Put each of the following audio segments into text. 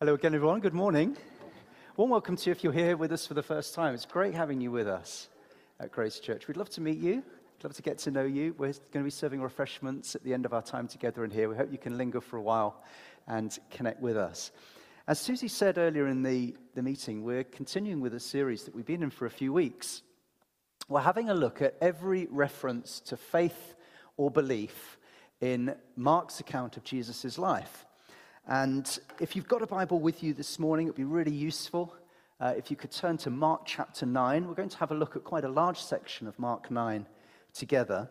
Hello again, everyone. Good morning. Warm welcome to you if you're here with us for the first time. It's great having you with us at Grace Church. We'd love to meet you. We'd love to get to know you. We're going to be serving refreshments at the end of our time together in here. We hope you can linger for a while and connect with us. As Susie said earlier in the meeting, we're continuing with a series that we've been in for a few weeks. We're having a look at every reference to faith or belief in Mark's account of Jesus' life. And if you've got a Bible with you this morning, it would be really useful if you could turn to Mark chapter 9. We're going to have a look at quite a large section of Mark 9 together.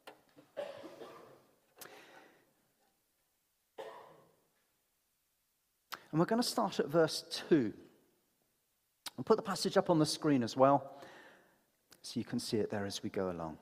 And we're going to start at verse 2. I'll put the passage up on the screen as well, so you can see it there as we go along.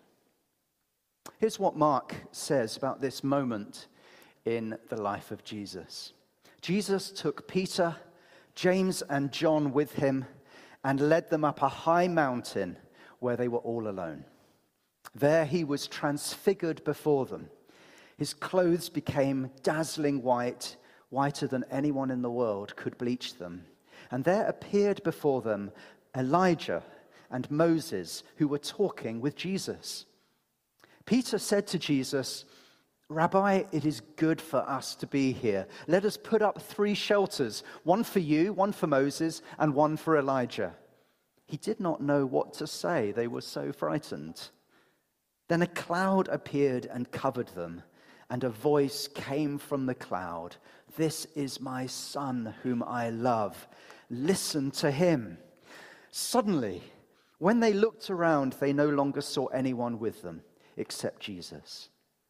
Here's what Mark says about this moment in the life of Jesus. Jesus took Peter, James, and John with him and led them up a high mountain where they were all alone. There he was transfigured before them. His clothes became dazzling white, whiter than anyone in the world could bleach them. And there appeared before them Elijah and Moses, who were talking with Jesus. Peter said to Jesus, "Rabbi, it is good for us to be here. Let us put up 3 shelters, one for you, one for Moses, and one for Elijah." He did not know what to say. They were so frightened. Then a cloud appeared and covered them, and a voice came from the cloud. "This is my son whom I love. Listen to him." Suddenly, when they looked around, they no longer saw anyone with them except Jesus.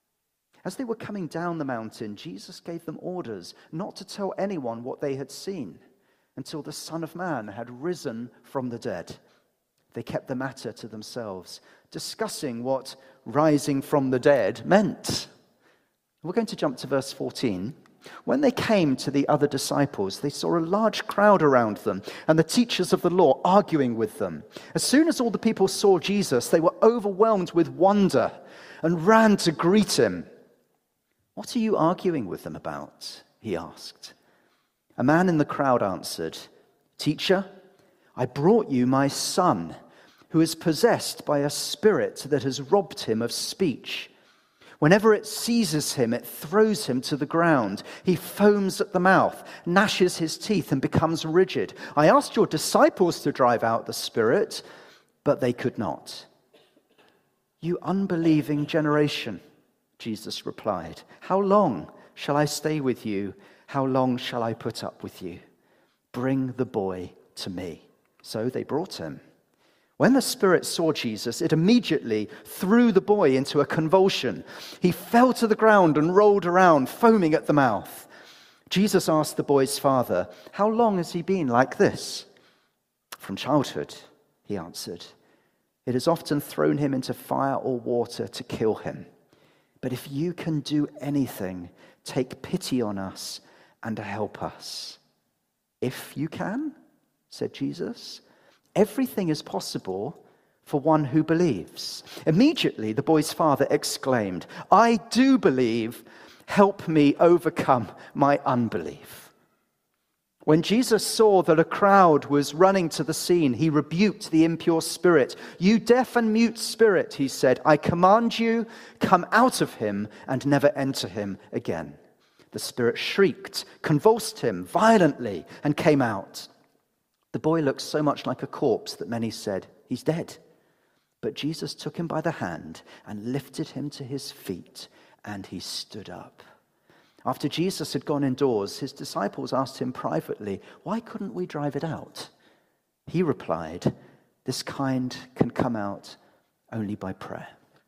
As they were coming down the mountain, Jesus gave them orders not to tell anyone what they had seen until the Son of Man had risen from the dead. They kept the matter to themselves, discussing what rising from the dead meant. We're going to jump to verse 14. When they came to the other disciples, they saw a large crowd around them and the teachers of the law arguing with them. As soon as all the people saw Jesus, they were overwhelmed with wonder and ran to greet him. "What are you arguing with them about?" he asked. A man in the crowd answered, "Teacher, I brought you my son, who is possessed by a spirit that has robbed him of speech. Whenever it seizes him, it throws him to the ground. He foams at the mouth, gnashes his teeth, and becomes rigid. I asked your disciples to drive out the spirit, but they could not." "You unbelieving generation," Jesus replied, "how long shall I stay with you? How long shall I put up with you? Bring the boy to me." So they brought him. When the spirit saw Jesus, it immediately threw the boy into a convulsion. He fell to the ground and rolled around, foaming at the mouth. Jesus asked the boy's father, "How long has he been like this?" "From childhood," he answered. "It has often thrown him into fire or water to kill him. But if you can do anything, take pity on us and help us." "If you can," said Jesus. "Everything is possible for one who believes." Immediately the boy's father exclaimed, "I do believe. Help me overcome my unbelief." When Jesus saw that a crowd was running to the scene, he rebuked the impure spirit. "You deaf and mute spirit," he said, "I command you, come out of him and never enter him again." The spirit shrieked, convulsed him violently, and came out. The boy looked so much like a corpse that many said, "He's dead." But Jesus took him by the hand and lifted him to his feet, and he stood up. After Jesus had gone indoors, his disciples asked him privately, "Why couldn't we drive it out?" He replied, "This kind can come out only by prayer."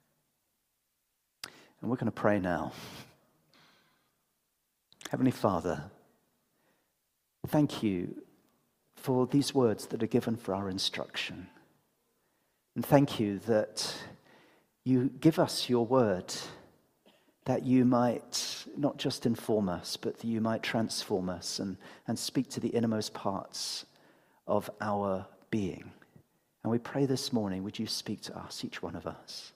And we're going to pray now. Heavenly Father, thank you for these words that are given for our instruction. And thank you that you give us your word, that you might not just inform us, but that you might transform us and speak to the innermost parts of our being. And we pray this morning, would you speak to us, each one of us?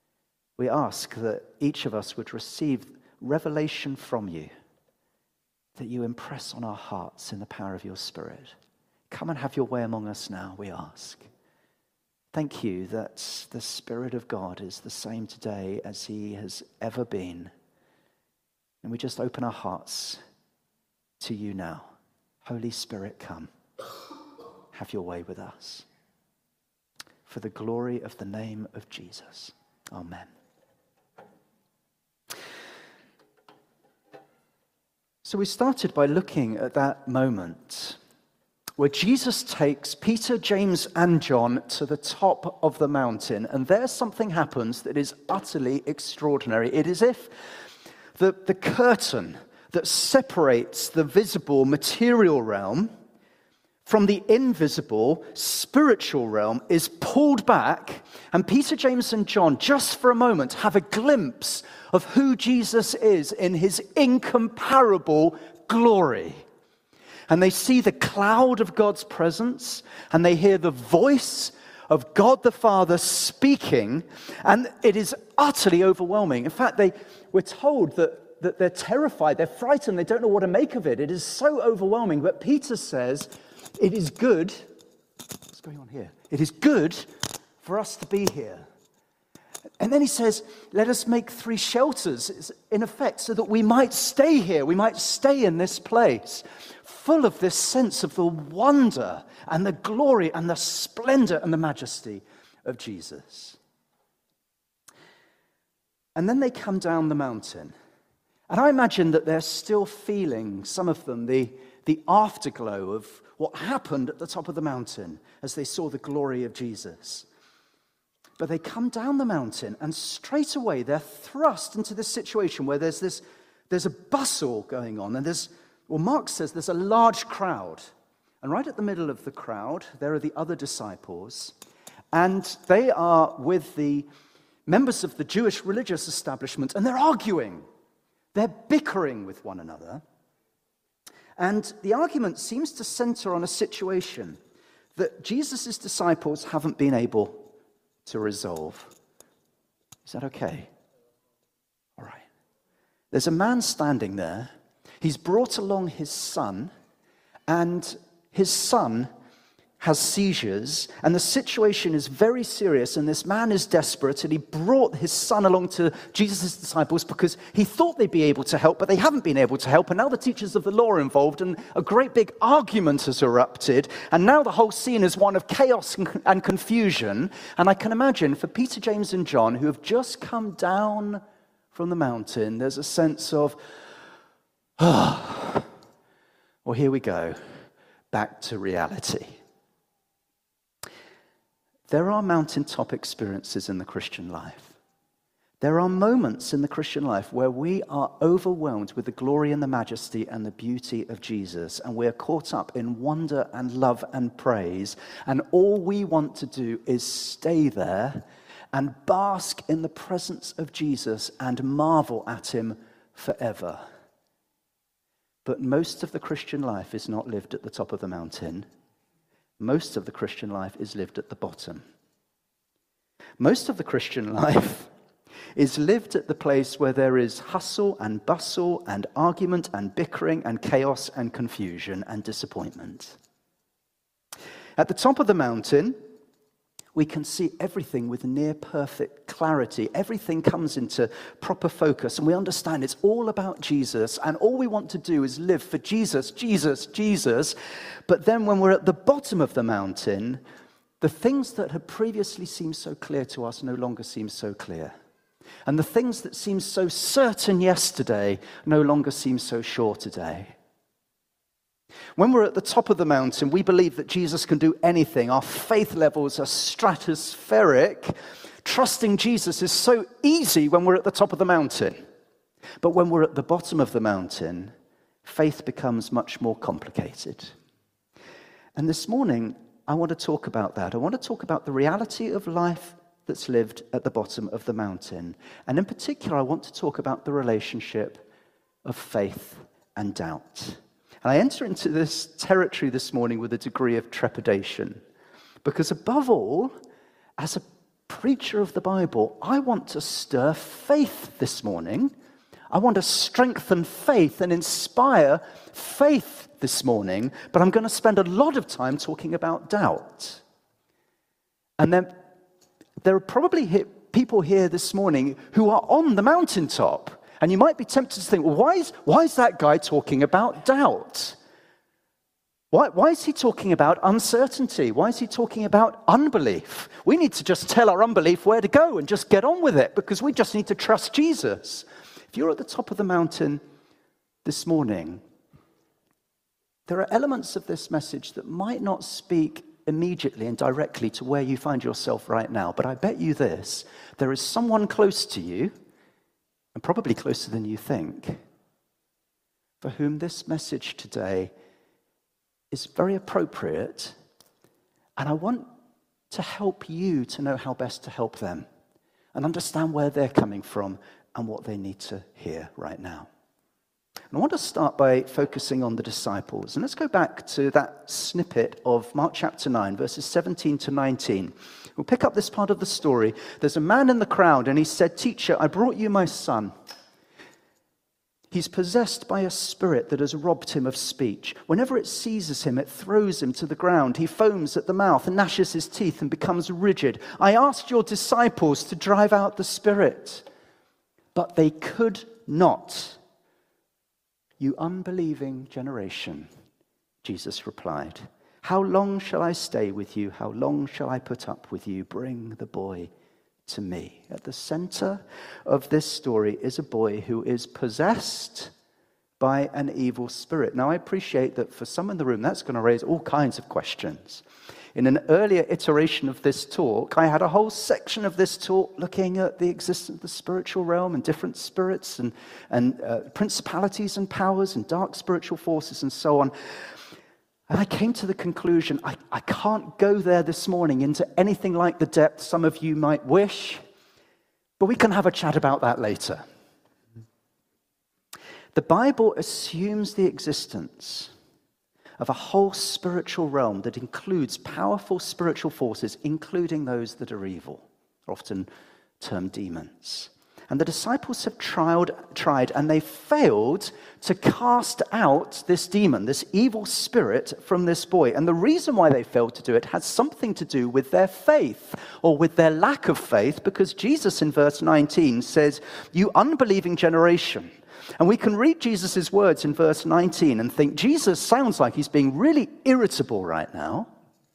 We ask that each of us would receive revelation from you, that you impress on our hearts in the power of your Spirit. Come and have your way among us now, we ask. Thank you that the Spirit of God is the same today as he has ever been. And we just open our hearts to you now. Holy Spirit, come. Have your way with us. For the glory of the name of Jesus. Amen. So we started by looking at that moment where Jesus takes Peter, James, and John to the top of the mountain, and there something happens that is utterly extraordinary. It is as if the curtain that separates the visible material realm from the invisible spiritual realm is pulled back, and Peter, James, and John, just for a moment, have a glimpse of who Jesus is in his incomparable glory. And they see the cloud of God's presence, and they hear the voice of God the Father speaking, and it is utterly overwhelming. In fact, we're told that they're terrified, they're frightened, they don't know what to make of it. It is so overwhelming. But Peter says, it is good, what's going on here? It is good for us to be here. And then he says, let us make 3 shelters, in effect, so that we might stay here, we might stay in this place, full of this sense of the wonder and the glory and the splendor and the majesty of Jesus. And then they come down the mountain. And I imagine that they're still feeling, some of them, the afterglow of what happened at the top of the mountain as they saw the glory of Jesus. But they come down the mountain, and straight away they're thrust into this situation where there's a bustle going on, and Mark says there's a large crowd. And right at the middle of the crowd, there are the other disciples, and they are with the members of the Jewish religious establishment, and they're arguing. They're bickering with one another. And the argument seems to center on a situation that Jesus' disciples haven't been able to resolve. Is that okay? All right. There's a man standing there. He's brought along his son, and his son has seizures, and the situation is very serious, and this man is desperate, and he brought his son along to Jesus' disciples because he thought they'd be able to help, but they haven't been able to help, and now the teachers of the law are involved, and a great big argument has erupted, and now the whole scene is one of chaos and confusion. And I can imagine for Peter, James, and John, who have just come down from the mountain, there's a sense of, well, here we go, back to reality. There are mountaintop experiences in the Christian life. There are moments in the Christian life where we are overwhelmed with the glory and the majesty and the beauty of Jesus, and we are caught up in wonder and love and praise, and all we want to do is stay there and bask in the presence of Jesus and marvel at him forever. But most of the Christian life is not lived at the top of the mountain. Most of the Christian life is lived at the bottom. Most of the Christian life is lived at the place where there is hustle and bustle and argument and bickering and chaos and confusion and disappointment. At the top of the mountain, we can see everything with near perfect clarity. Everything comes into proper focus, and we understand it's all about Jesus, and all we want to do is live for Jesus, Jesus, Jesus. But then when we're at the bottom of the mountain, the things that had previously seemed so clear to us no longer seem so clear. And the things that seemed so certain yesterday no longer seem so sure today. When we're at the top of the mountain, we believe that Jesus can do anything. Our faith levels are stratospheric. Trusting Jesus is so easy when we're at the top of the mountain. But when we're at the bottom of the mountain, faith becomes much more complicated. And this morning, I want to talk about that. I want to talk about the reality of life that's lived at the bottom of the mountain. And in particular, I want to talk about the relationship of faith and doubt. And I enter into this territory this morning with a degree of trepidation. Because above all, as a preacher of the Bible, I want to stir faith this morning. I want to strengthen faith and inspire faith this morning, but I'm going to spend a lot of time talking about doubt. And then there are probably people here this morning who are on the mountaintop, and you might be tempted to think, well, why is that guy talking about doubt? Why is he talking about uncertainty? Why is he talking about unbelief? We need to just tell our unbelief where to go and just get on with it, because we just need to trust Jesus. If you're at the top of the mountain this morning, there are elements of this message that might not speak immediately and directly to where you find yourself right now, but I bet you this, there is someone close to you, and probably closer than you think, for whom this message today is very appropriate, and I want to help you to know how best to help them and understand where they're coming from and what they need to hear right now. And I want to start by focusing on the disciples. And let's go back to that snippet of Mark chapter 9, verses 17 to 19. We'll pick up this part of the story. There's a man in the crowd, and he said, "Teacher, I brought you my son. He's possessed by a spirit that has robbed him of speech. Whenever it seizes him, it throws him to the ground. He foams at the mouth and gnashes his teeth and becomes rigid. I asked your disciples to drive out the spirit, but they could not." "You unbelieving generation," Jesus replied, "how long shall I stay with you? How long shall I put up with you? Bring the boy to me." At the center of this story is a boy who is possessed by an evil spirit. Now, I appreciate that for some in the room, that's going to raise all kinds of questions. In an earlier iteration of this talk, I had a whole section of this talk looking at the existence of the spiritual realm and different spirits and principalities and powers and dark spiritual forces and so on. And I came to the conclusion, I can't go there this morning into anything like the depth some of you might wish, but we can have a chat about that later. The Bible assumes the existence of a whole spiritual realm that includes powerful spiritual forces, including those that are evil, often termed demons. And the disciples have tried, and they failed to cast out this demon, this evil spirit from this boy. And the reason why they failed to do it has something to do with their faith, or with their lack of faith, because Jesus in verse 19 says, "You unbelieving generation." And we can read Jesus' words in verse 19 and think, Jesus sounds like he's being really irritable right now.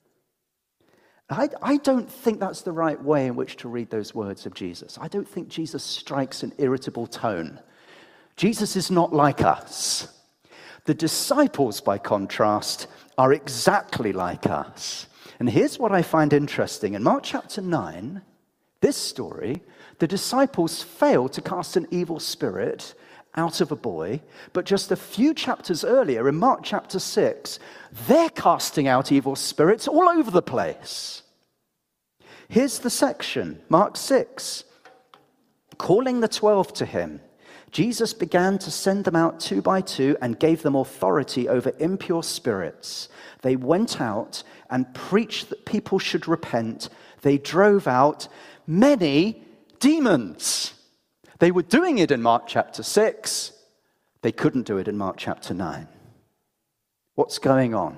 I don't think that's the right way in which to read those words of Jesus. I don't think Jesus strikes an irritable tone. Jesus is not like us. The disciples, by contrast, are exactly like us. And here's what I find interesting. In Mark chapter 9, this story, the disciples fail to cast an evil spirit out of a boy, but just a few chapters earlier, in Mark chapter 6, they're casting out evil spirits all over the place. Here's the section, Mark 6. Calling the 12 to him, Jesus began to send them out 2 by 2 and gave them authority over impure spirits. They went out and preached that people should repent. They drove out many demons. They were doing it in Mark chapter 6. They couldn't do it in Mark chapter 9. What's going on?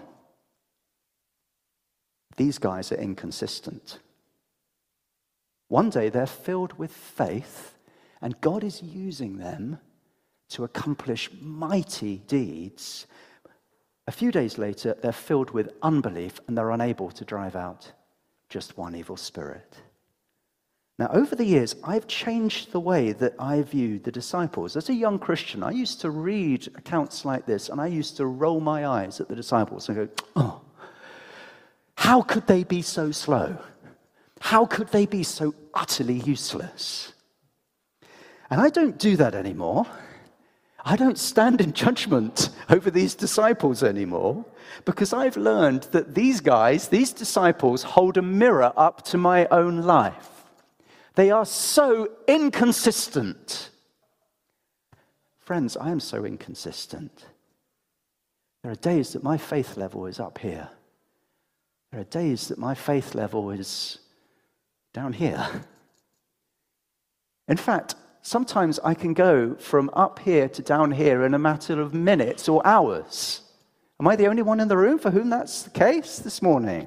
These guys are inconsistent. One day they're filled with faith, and God is using them to accomplish mighty deeds. A few days later, they're filled with unbelief, and they're unable to drive out just one evil spirit. Now, over the years, I've changed the way that I view the disciples. As a young Christian, I used to read accounts like this, and I used to roll my eyes at the disciples and go, "Oh, how could they be so slow? How could they be so utterly useless?" And I don't do that anymore. I don't stand in judgment over these disciples anymore, because I've learned that these guys, these disciples, hold a mirror up to my own life. They are so inconsistent. Friends, I am so inconsistent. There are days that my faith level is up here. There are days that my faith level is down here. In fact, sometimes I can go from up here to down here in a matter of minutes or hours. Am I the only one in the room for whom that's the case this morning?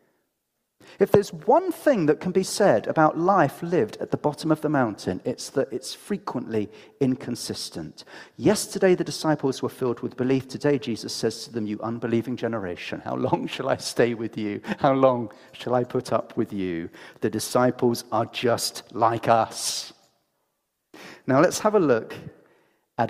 If there's one thing that can be said about life lived at the bottom of the mountain, it's that it's frequently inconsistent. Yesterday, the disciples were filled with belief. Today, Jesus says to them, "You unbelieving generation, how long shall I stay with you? How long shall I put up with you?" The disciples are just like us. Now, let's have a look at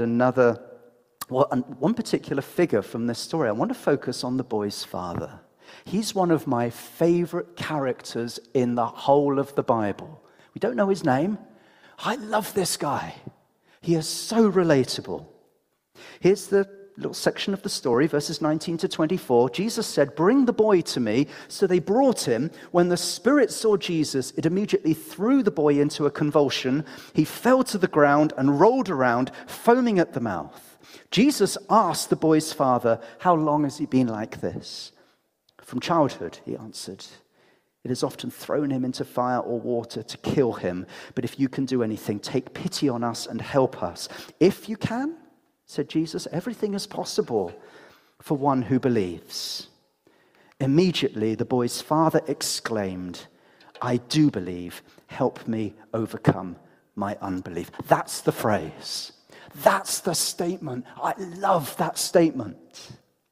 one particular figure from this story. I want to focus on the boy's father. He's one of my favorite characters in the whole of the Bible. We don't know his name. I love this guy. He is so relatable. Here's the little section of the story, verses 19 to 24. Jesus said, "Bring the boy to me." So they brought him. When the spirit saw Jesus, it immediately threw the boy into a convulsion. He fell to the ground and rolled around, foaming at the mouth. Jesus asked the boy's father, "How long has he been like this?" "From childhood," he answered. "It has often thrown him into fire or water to kill him. But if you can do anything, take pity on us and help us." "If you can," said Jesus, "everything is possible for one who believes." Immediately, the boy's father exclaimed, "I do believe. Help me overcome my unbelief." That's the phrase. That's the statement. I love that statement.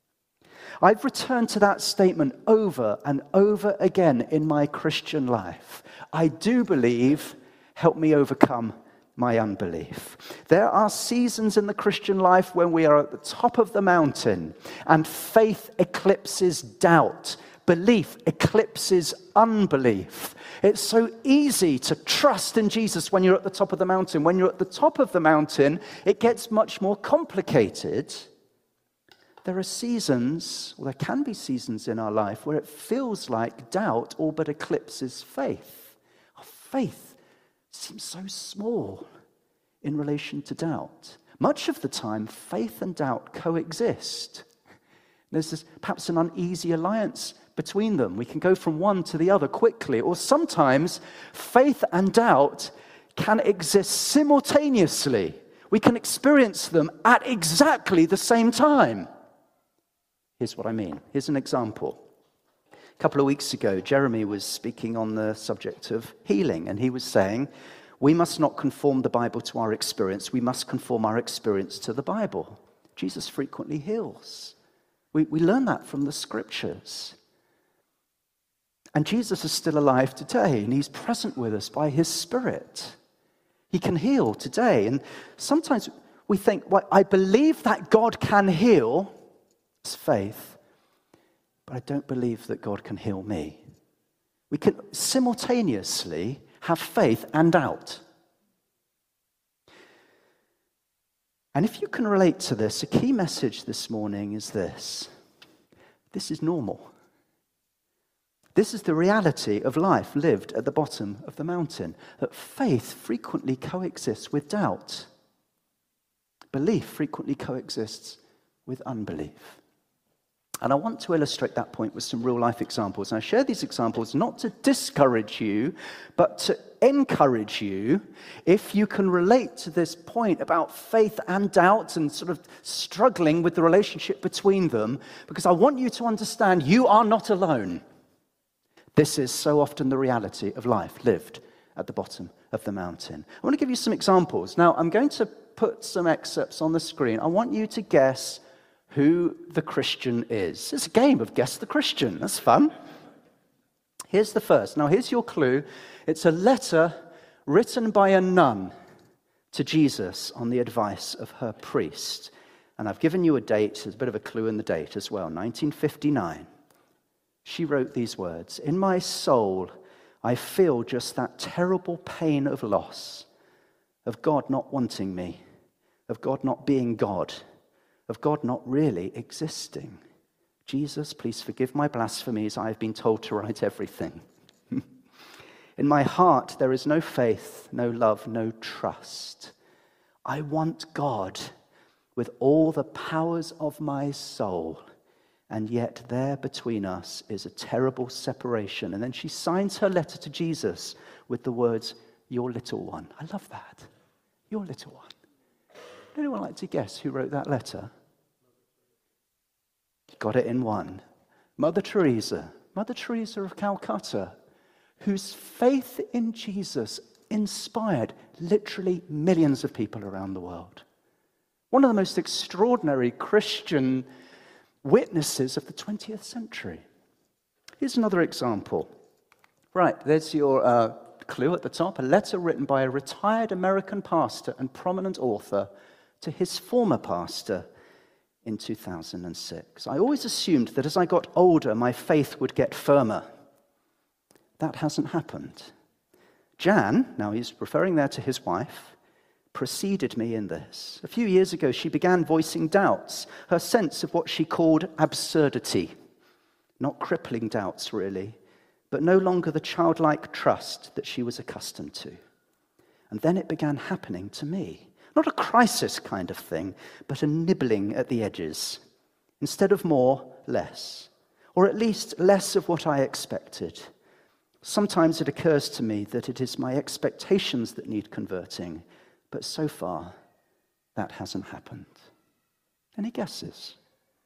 I've returned to that statement over and over again in my Christian life. I do believe, help me overcome my unbelief. There are seasons in the Christian life when we are at the top of the mountain and faith eclipses doubt. Belief eclipses unbelief. It's so easy to trust in Jesus when you're at the top of the mountain. When you're at the top of the mountain, it gets much more complicated. There are seasons, or there can be seasons in our life where it feels like doubt all but eclipses faith. Our faith seems so small in relation to doubt. Much of the time, faith and doubt coexist. There's perhaps an uneasy alliance between them. We can go from one to the other quickly. Or sometimes, faith and doubt can exist simultaneously. We can experience them at exactly the same time. Here's what I mean. Here's an example. A couple of weeks ago, Jeremy was speaking on the subject of healing, and he was saying, we must not conform the Bible to our experience. We must conform our experience to the Bible. Jesus frequently heals. We learn that from the scriptures. And Jesus is still alive today, and he's present with us by his Spirit. He can heal today. And sometimes we think, well, I believe that God can heal. It's faith. But I don't believe that God can heal me. We can simultaneously have faith and doubt. And if you can relate to this, a key message this morning is this. This is normal. This is the reality of life lived at the bottom of the mountain, that faith frequently coexists with doubt. Belief frequently coexists with unbelief. And I want to illustrate that point with some real-life examples. And I share these examples not to discourage you, but to encourage you, if you can relate to this point about faith and doubt and sort of struggling with the relationship between them, because I want you to understand you are not alone. This is so often the reality of life lived at the bottom of the mountain. I want to give you some examples. Now, I'm going to put some excerpts on the screen. I want you to guess who the Christian is. It's a game of Guess the Christian. That's fun. Here's the first. Now, here's your clue. It's a letter written by a nun to Jesus on the advice of her priest. And I've given you a date. There's a bit of a clue in the date as well, 1959. She wrote these words, "In my soul, I feel just that terrible pain of loss, of God not wanting me, of God not being God, of God not really existing. Jesus, please forgive my blasphemies. I have been told to write everything. In my heart, there is no faith, no love, no trust. I want God with all the powers of my soul. And yet there between us is a terrible separation." And then she signs her letter to Jesus with the words, "Your little one." I love that. Your little one. Would anyone like to guess who wrote that letter? Got it in one. Mother Teresa of Calcutta, whose faith in Jesus inspired literally millions of people around the world. One of the most extraordinary Christian witnesses of the 20th century. Here's another example. Right, there's your clue at the top, a letter written by a retired American pastor and prominent author to his former pastor in 2006. I always assumed that as I got older, my faith would get firmer. That hasn't happened. Jan, now he's referring there to his wife, preceded me in this. A few years ago, she began voicing doubts, her sense of what she called absurdity. Not crippling doubts, really, but no longer the childlike trust that she was accustomed to. And then it began happening to me. Not a crisis kind of thing, but a nibbling at the edges. Instead of more, less. Or at least less of what I expected. Sometimes it occurs to me that it is my expectations that need converting, but so far, that hasn't happened. Any guesses?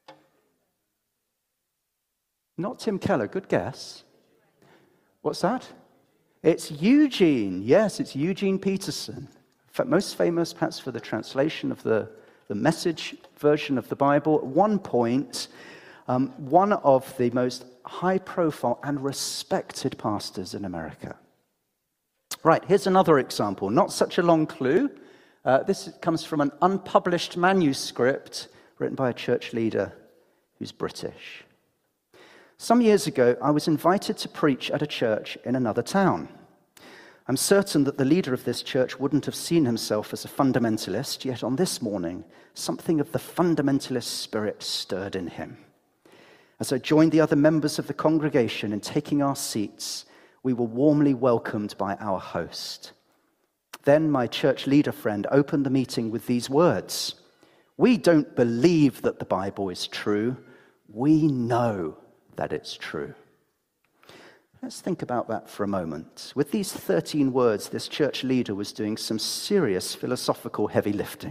Not Tim Keller, good guess. What's that? It's Eugene. Yes, it's Eugene Peterson. Most famous perhaps for the translation of the Message version of the Bible. At one point, one of the most high-profile and respected pastors in America. Right, here's another example. Not such a long clue. This comes from an unpublished manuscript written by a church leader who's British. Some years ago, I was invited to preach at a church in another town. I'm certain that the leader of this church wouldn't have seen himself as a fundamentalist, yet on this morning, something of the fundamentalist spirit stirred in him. As I joined the other members of the congregation in taking our seats, we were warmly welcomed by our host. Then my church leader friend opened the meeting with these words: "We don't believe that the Bible is true. We know that it's true." Let's think about that for a moment. With these 13 words, this church leader was doing some serious philosophical heavy lifting.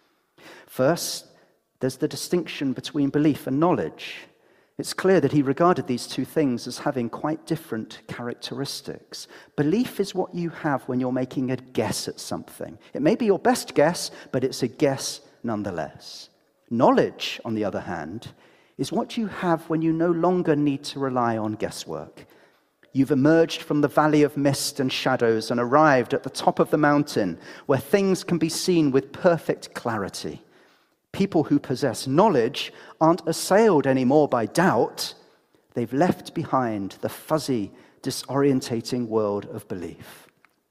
First, there's the distinction between belief and knowledge. It's clear that he regarded these two things as having quite different characteristics. Belief is what you have when you're making a guess at something. It may be your best guess, but it's a guess nonetheless. Knowledge, on the other hand, is what you have when you no longer need to rely on guesswork. You've emerged from the valley of mist and shadows and arrived at the top of the mountain where things can be seen with perfect clarity. People who possess knowledge aren't assailed anymore by doubt. They've left behind the fuzzy, disorientating world of belief.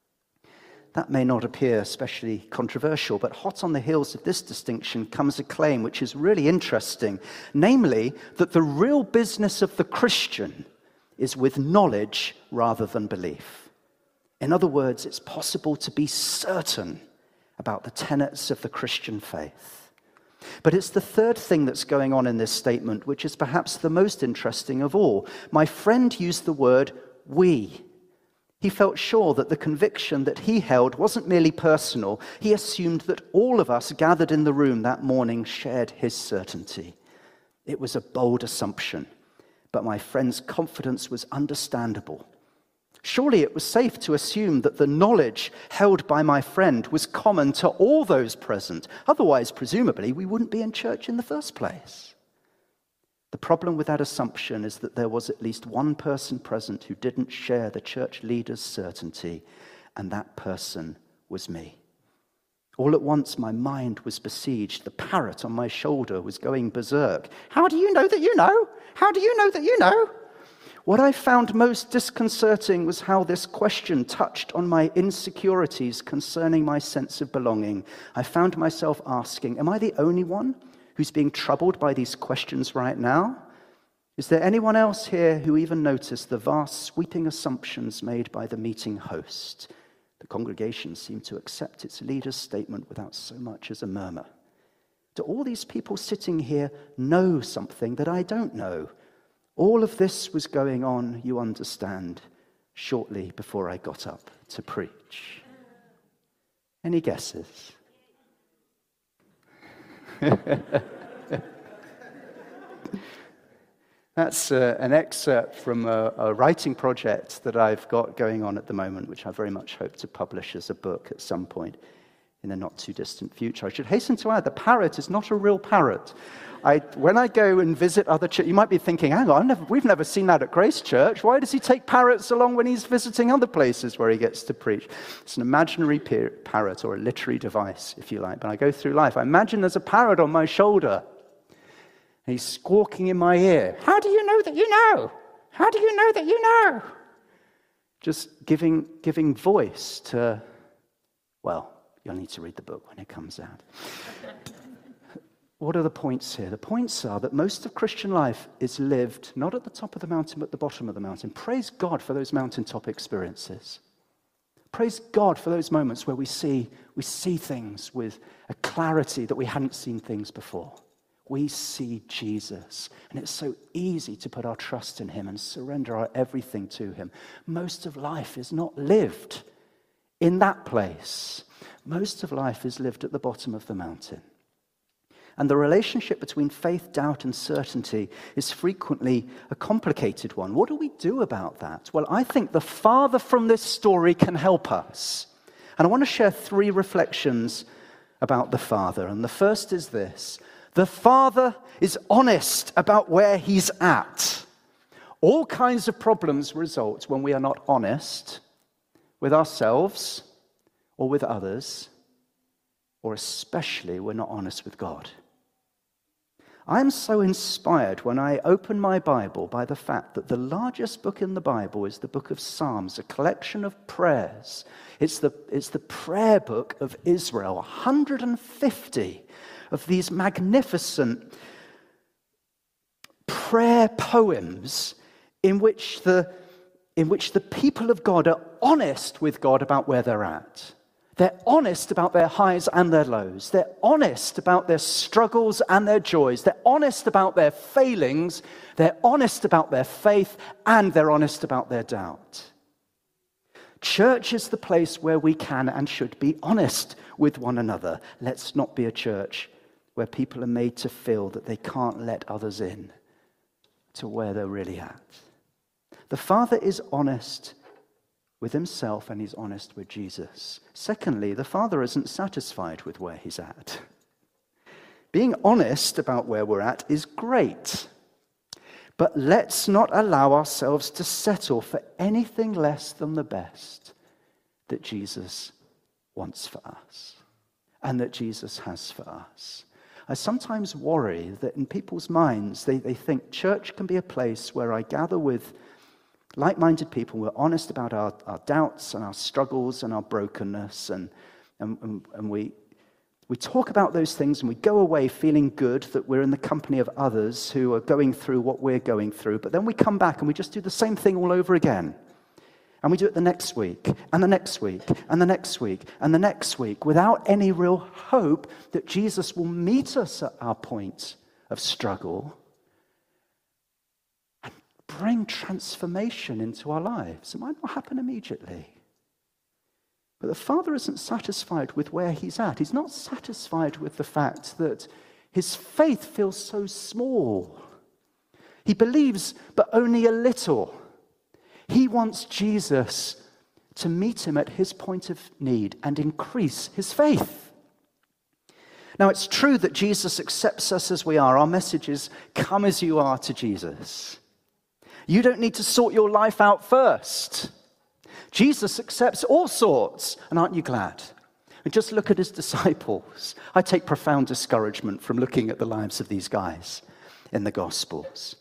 That may not appear especially controversial, but hot on the heels of this distinction comes a claim which is really interesting, namely that the real business of the Christian is with knowledge rather than belief. In other words, it's possible to be certain about the tenets of the Christian faith. But it's the third thing that's going on in this statement, which is perhaps the most interesting of all. My friend used the word "we." He felt sure that the conviction that he held wasn't merely personal. He assumed that all of us gathered in the room that morning shared his certainty. It was a bold assumption, but my friend's confidence was understandable. Surely it was safe to assume that the knowledge held by my friend was common to all those present. Otherwise, presumably, we wouldn't be in church in the first place. The problem with that assumption is that there was at least one person present who didn't share the church leader's certainty, and that person was me. All at once, my mind was besieged. The parrot on my shoulder was going berserk. How do you know that you know? How do you know that you know? What I found most disconcerting was how this question touched on my insecurities concerning my sense of belonging. I found myself asking, am I the only one who's being troubled by these questions right now? Is there anyone else here who even noticed the vast sweeping assumptions made by the meeting host? The congregation seemed to accept its leader's statement without so much as a murmur. Do all these people sitting here know something that I don't know? All of this was going on, you understand, shortly before I got up to preach. Any guesses? That's an excerpt from a writing project that I've got going on at the moment, which I very much hope to publish as a book at some point in the not-too-distant future. I should hasten to add, the parrot is not a real parrot. When I go and visit other churches, you might be thinking, hang on, we've never seen that at Grace Church. Why does he take parrots along when he's visiting other places where he gets to preach? It's an imaginary parrot, or a literary device, if you like. But I go through life. I imagine there's a parrot on my shoulder. He's squawking in my ear. How do you know that you know? How do you know that you know? Just giving voice to, well, you'll need to read the book when it comes out. What are the points here? The points are that most of Christian life is lived not at the top of the mountain, but at the bottom of the mountain. Praise God for those mountaintop experiences. Praise God for those moments where we see things with a clarity that we hadn't seen things before. We see Jesus, and it's so easy to put our trust in him and surrender our everything to him. Most of life is not lived in that place. Most of life is lived at the bottom of the mountain. And the relationship between faith, doubt, and certainty is frequently a complicated one. What do we do about that? Well, I think the Father from this story can help us. And I want to share 3 reflections about the Father. And the first is this: the Father is honest about where he's at. All kinds of problems result when we are not honest with ourselves or with others, or especially we're not honest with God. I'm so inspired when I open my Bible by the fact that the largest book in the Bible is the book of Psalms, a collection of prayers. It's the prayer book of Israel, 150 of these magnificent prayer poems in which the people of God are honest with God about where they're at. They're honest about their highs and their lows. They're honest about their struggles and their joys. They're honest about their failings. They're honest about their faith, and they're honest about their doubt. Church is the place where we can and should be honest with one another. Let's not be a church where people are made to feel that they can't let others in to where they're really at. The Father is honest with himself, and he's honest with Jesus. Secondly, the Father isn't satisfied with where he's at. Being honest about where we're at is great, but let's not allow ourselves to settle for anything less than the best that Jesus wants for us and that Jesus has for us. I sometimes worry that in people's minds, they think church can be a place where I gather with like-minded people. We're honest about our doubts and our struggles and our brokenness, and we talk about those things, and we go away feeling good that we're in the company of others who are going through what we're going through. But then we come back and we just do the same thing all over again. And we do it the next week, and the next week, and the next week, and the next week, without any real hope that Jesus will meet us at our point of struggle and bring transformation into our lives. It might not happen immediately. But the Father isn't satisfied with where he's at. He's not satisfied with the fact that his faith feels so small. He believes, but only a little. He wants Jesus to meet him at his point of need and increase his faith. Now, it's true that Jesus accepts us as we are. Our message is, come as you are to Jesus. You don't need to sort your life out first. Jesus accepts all sorts, and aren't you glad? And just look at his disciples. I take profound discouragement from looking at the lives of these guys in the Gospels.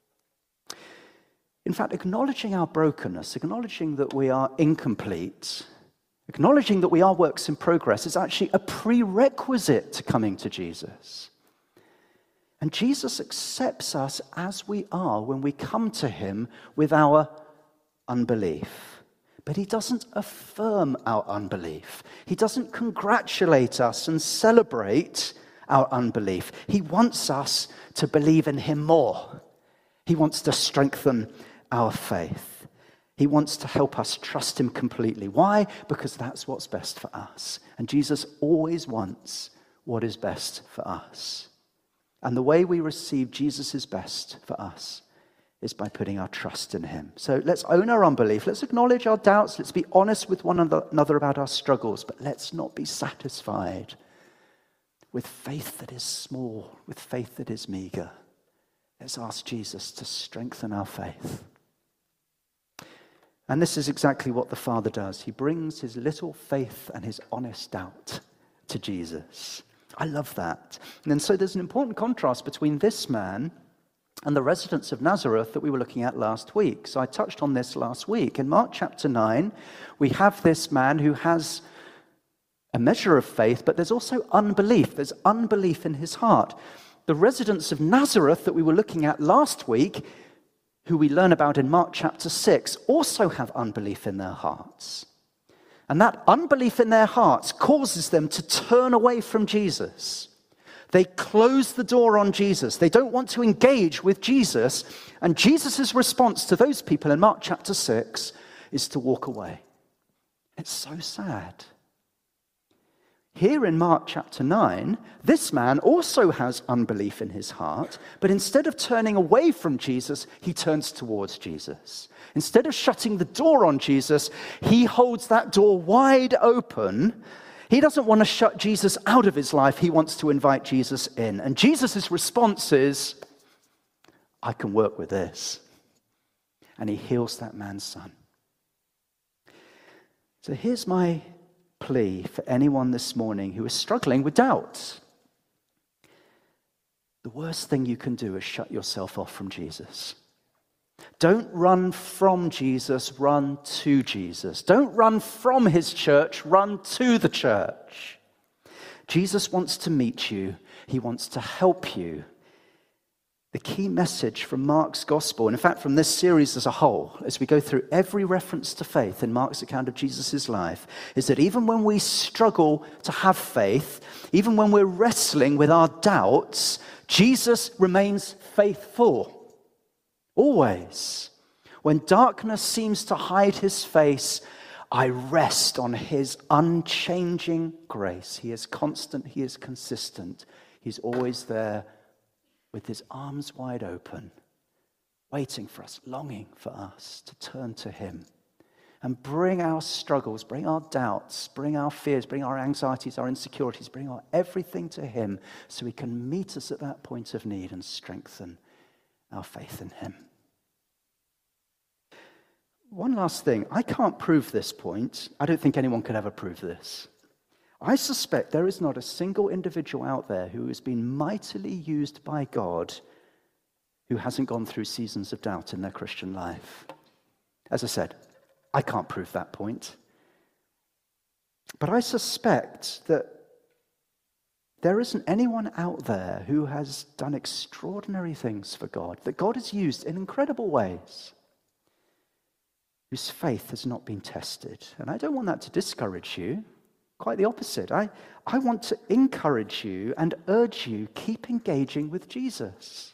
In fact, acknowledging our brokenness, acknowledging that we are incomplete, acknowledging that we are works in progress is actually a prerequisite to coming to Jesus. And Jesus accepts us as we are when we come to him with our unbelief. But he doesn't affirm our unbelief. He doesn't congratulate us and celebrate our unbelief. He wants us to believe in him more. He wants to strengthen our faith. He wants to help us trust him completely. Why? Because that's what's best for us. And Jesus always wants what is best for us. And the way we receive Jesus' best for us is by putting our trust in him. So let's own our unbelief. Let's acknowledge our doubts. Let's be honest with one another about our struggles. But let's not be satisfied with faith that is small, with faith that is meager. Let's ask Jesus to strengthen our faith. And this is exactly what the Father does. He brings his little faith and his honest doubt to Jesus. I love that. And then so there's an important contrast between this man and the residents of Nazareth that we were looking at last week. So I touched on this last week. In Mark chapter 9, we have this man who has a measure of faith, but there's also unbelief. There's unbelief in his heart. The residents of Nazareth that we were looking at last week, who we learn about in Mark chapter 6, also have unbelief in their hearts. And that unbelief in their hearts causes them to turn away from Jesus. They close the door on Jesus. They don't want to engage with Jesus. And Jesus' response to those people in Mark chapter 6 is to walk away. It's so sad. Here in Mark chapter 9, this man also has unbelief in his heart, but instead of turning away from Jesus, he turns towards Jesus. Instead of shutting the door on Jesus, he holds that door wide open. He doesn't want to shut Jesus out of his life. He wants to invite Jesus in. And Jesus' response is, I can work with this. And he heals that man's son. So here's my plea for anyone this morning who is struggling with doubt. The worst thing you can do is shut yourself off from Jesus. Don't run from Jesus, run to Jesus. Don't run from his church, run to the church. Jesus wants to meet you. He wants to help you. The key message from Mark's gospel, and in fact from this series as a whole, as we go through every reference to faith in Mark's account of Jesus' life, is that even when we struggle to have faith, even when we're wrestling with our doubts, Jesus remains faithful. Always. When darkness seems to hide his face, I rest on his unchanging grace. He is constant, he is consistent. He's always there with his arms wide open, waiting for us, longing for us to turn to him and bring our struggles, bring our doubts, bring our fears, bring our anxieties, our insecurities, bring our everything to him so he can meet us at that point of need and strengthen our faith in him. One last thing. I can't prove this point. I don't think anyone could ever prove this. I suspect there is not a single individual out there who has been mightily used by God who hasn't gone through seasons of doubt in their Christian life. As I said, I can't prove that point. But I suspect that there isn't anyone out there who has done extraordinary things for God, that God has used in incredible ways, whose faith has not been tested. And I don't want that to discourage you. Quite the opposite. I want to encourage you and urge you, keep engaging with Jesus.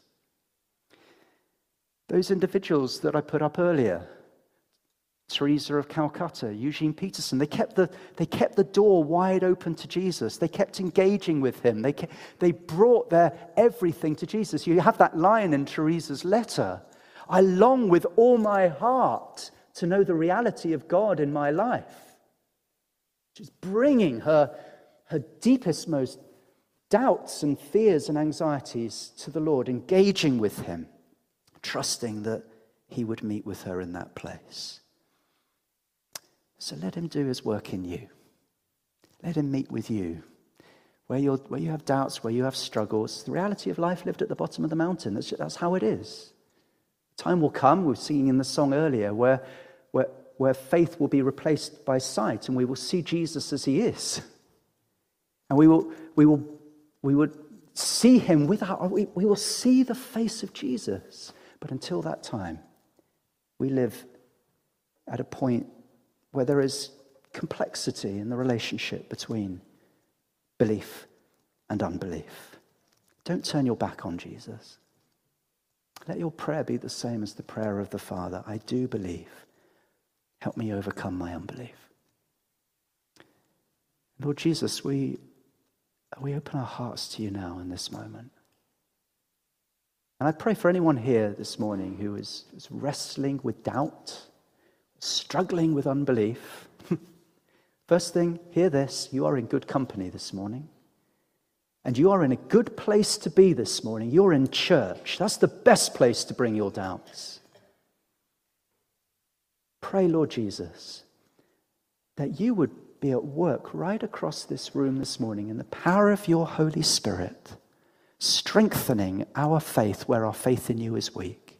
Those individuals that I put up earlier, Teresa of Calcutta, Eugene Peterson, they kept the door wide open to Jesus. They kept engaging with him. They brought their everything to Jesus. You have that line in Teresa's letter. I long with all my heart to know the reality of God in my life. She's bringing her deepest, most doubts and fears and anxieties to the Lord, engaging with him, trusting that he would meet with her in that place. So let him do his work in you. Let him meet with you. Where you have doubts, where you have struggles, the reality of life lived at the bottom of the mountain. That's how it is. Time will come, we were singing in the song earlier, where faith will be replaced by sight, and we will see Jesus as he is. And we will see him we will see the face of Jesus. But until that time, we live at a point where there is complexity in the relationship between belief and unbelief. Don't turn your back on Jesus. Let your prayer be the same as the prayer of the Father. I do believe. Help me overcome my unbelief. Lord Jesus, we open our hearts to you now in this moment. And I pray for anyone here this morning who is wrestling with doubt, struggling with unbelief. First thing, hear this, you are in good company this morning. And you are in a good place to be this morning. You're in church. That's the best place to bring your doubts. Pray, Lord Jesus, that you would be at work right across this room this morning in the power of your Holy Spirit, strengthening our faith where our faith in you is weak,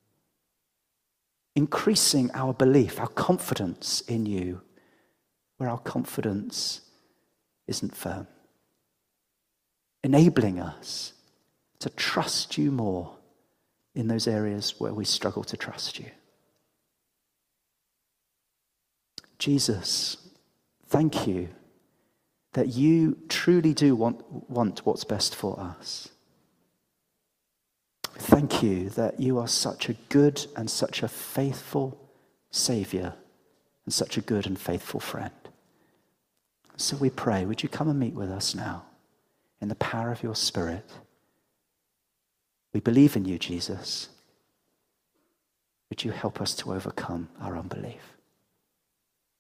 increasing our belief, our confidence in you where our confidence isn't firm, enabling us to trust you more in those areas where we struggle to trust you. Jesus, thank you that you truly do want what's best for us. Thank you that you are such a good and such a faithful Savior and such a good and faithful friend. So we pray, would you come and meet with us now in the power of your Spirit? We believe in you, Jesus. Would you help us to overcome our unbelief?